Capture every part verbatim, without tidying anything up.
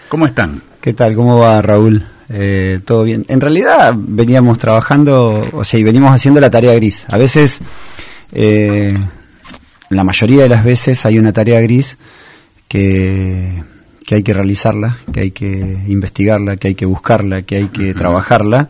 ¿Cómo están? ¿Qué tal? ¿Cómo va, Raúl? Eh, ¿Todo bien? En realidad veníamos trabajando, o sea, y venimos haciendo la tarea gris. A veces, eh, la mayoría de las veces hay una tarea gris que, que hay que realizarla, que hay que investigarla, que hay que buscarla, que hay que trabajarla.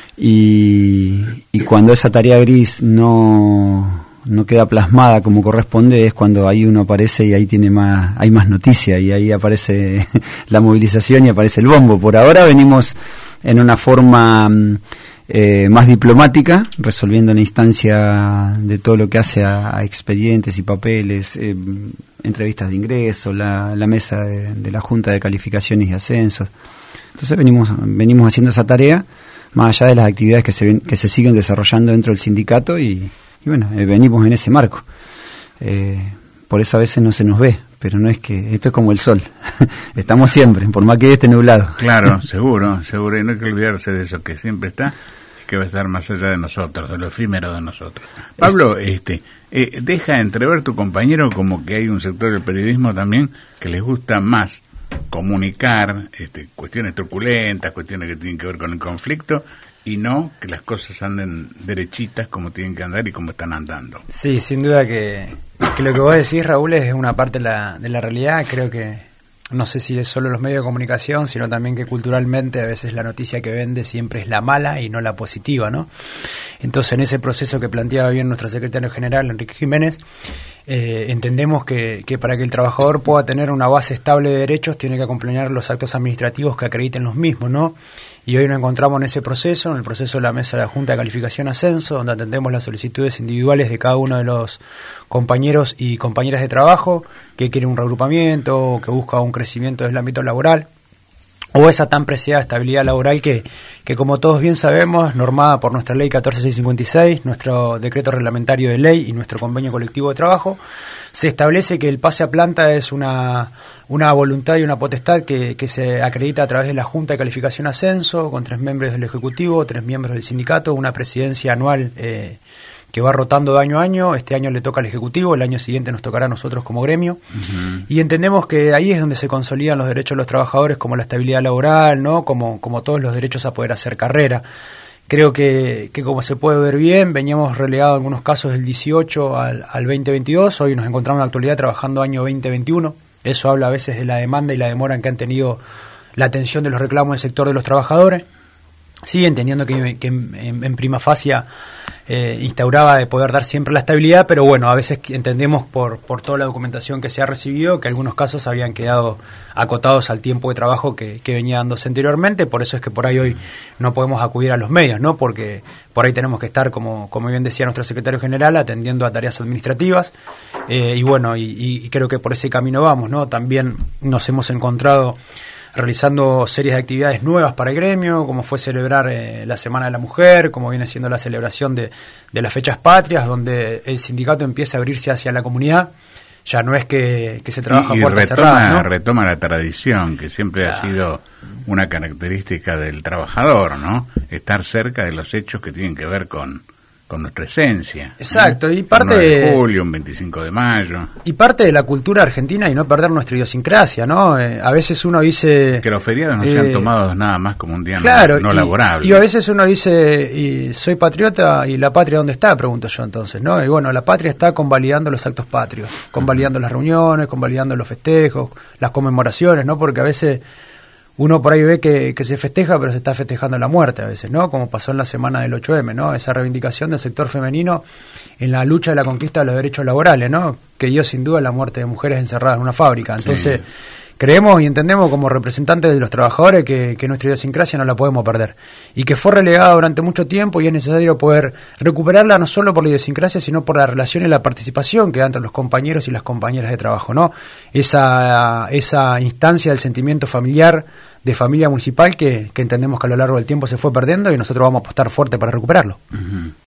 Y, y cuando esa tarea gris no... no queda plasmada como corresponde, es cuando ahí uno aparece y ahí tiene más, hay más noticia y ahí aparece la movilización y aparece el bombo. Por ahora venimos en una forma eh, más diplomática, resolviendo la instancia de todo lo que hace a, a expedientes y papeles, eh, entrevistas de ingreso, la, la mesa de, de la Junta de Calificaciones y Ascensos. Entonces venimos, venimos haciendo esa tarea, más allá de las actividades que se, que se siguen desarrollando dentro del sindicato y Y bueno, eh, venimos en ese marco. Eh, por eso a veces no se nos ve, pero no es que... Esto es como el sol. Estamos siempre, por más que esté nublado. Claro, seguro, seguro. Y no hay que olvidarse de eso, que siempre está y que va a estar más allá de nosotros, de lo efímero de nosotros. Pablo, este, eh, deja entrever tu compañero como que hay un sector del periodismo también que les gusta más comunicar este, cuestiones truculentas, cuestiones que tienen que ver con el conflicto, y no que las cosas anden derechitas como tienen que andar y como están andando. Sí, sin duda que, que lo que vos decís, Raúl, es una parte de la, de la realidad. Creo que, no sé si es solo los medios de comunicación, sino también que culturalmente a veces la noticia que vende siempre es la mala y no la positiva, ¿no? Entonces, en ese proceso que planteaba bien nuestro secretario general, Enrique Jiménez, eh, entendemos que, que para que el trabajador pueda tener una base estable de derechos, tiene que acompañar los actos administrativos que acrediten los mismos, ¿no? Y hoy nos encontramos en ese proceso, en el proceso de la mesa de la Junta de Calificación Ascenso, donde atendemos las solicitudes individuales de cada uno de los compañeros y compañeras de trabajo que quieren un reagrupamiento o que busca un crecimiento desde el ámbito laboral, o esa tan preciada estabilidad laboral que, que como todos bien sabemos, normada por nuestra ley catorce mil seiscientos cincuenta y seis, nuestro decreto reglamentario de ley y nuestro convenio colectivo de trabajo, se establece que el pase a planta es una, una voluntad y una potestad que, que se acredita a través de la Junta de Calificación Ascenso, con tres miembros del Ejecutivo, tres miembros del Sindicato, una presidencia anual eh, que va rotando de año a año. Este año le toca al Ejecutivo, el año siguiente nos tocará a nosotros como gremio. Uh-huh. Y entendemos que ahí es donde se consolidan los derechos de los trabajadores, como la estabilidad laboral, ¿no? Como, como todos los derechos a poder hacer carrera. Creo que, que como se puede ver bien, veníamos relegados en algunos casos del dieciocho al, al veinte veintidós, hoy nos encontramos en la actualidad trabajando año veinte veintiuno. Eso habla a veces de la demanda y la demora en que han tenido la atención de los reclamos del sector de los trabajadores. Sí, entendiendo que, que en, en, en prima facie eh, instauraba de poder dar siempre la estabilidad, pero bueno, a veces entendemos por, por toda la documentación que se ha recibido que algunos casos habían quedado acotados al tiempo de trabajo que, que venía dándose anteriormente. Por eso es que por ahí hoy no podemos acudir a los medios, ¿no? Porque por ahí tenemos que estar, como, como bien decía nuestro secretario general, atendiendo a tareas administrativas, eh, y bueno, y, y creo que por ese camino vamos, ¿no? También nos hemos encontrado realizando series de actividades nuevas para el gremio, como fue celebrar eh, la Semana de la Mujer, como viene siendo la celebración de, de las fechas patrias, donde el sindicato empieza a abrirse hacia la comunidad. Ya no es que, que se trabaja y, a puertas retoma, cerradas, ¿no? retoma la tradición, que siempre claro. ha sido una característica del trabajador, ¿no? Estar cerca de los hechos que tienen que ver con... con nuestra esencia. Exacto, ¿eh? y parte... Un nueve de julio, un veinticinco de mayo. Y parte de la cultura argentina y no perder nuestra idiosincrasia, ¿no? Eh, a veces uno dice... Que los feriados no eh, sean tomados nada más como un día claro, no, no y, laborable. Y a veces uno dice, y soy patriota, ¿y la patria dónde está? Pregunto yo entonces, ¿no? Y bueno, la patria está convalidando los actos patrios, convalidando uh-huh. las reuniones, convalidando los festejos, las conmemoraciones, ¿no? Porque a veces... uno por ahí ve que, que se festeja, pero se está festejando la muerte a veces, ¿no? Como pasó en la semana del ocho eme, ¿no? Esa reivindicación del sector femenino en la lucha de la conquista de los derechos laborales, ¿no? Que dio sin duda la muerte de mujeres encerradas en una fábrica. Entonces, sí. creemos y entendemos como representantes de los trabajadores que, que nuestra idiosincrasia no la podemos perder. Y que fue relegada durante mucho tiempo y es necesario poder recuperarla no solo por la idiosincrasia, sino por la relación y la participación que da entre los compañeros y las compañeras de trabajo, ¿no? Esa, esa instancia del sentimiento familiar, de familia municipal que, que entendemos que a lo largo del tiempo se fue perdiendo y nosotros vamos a apostar fuerte para recuperarlo. Uh-huh.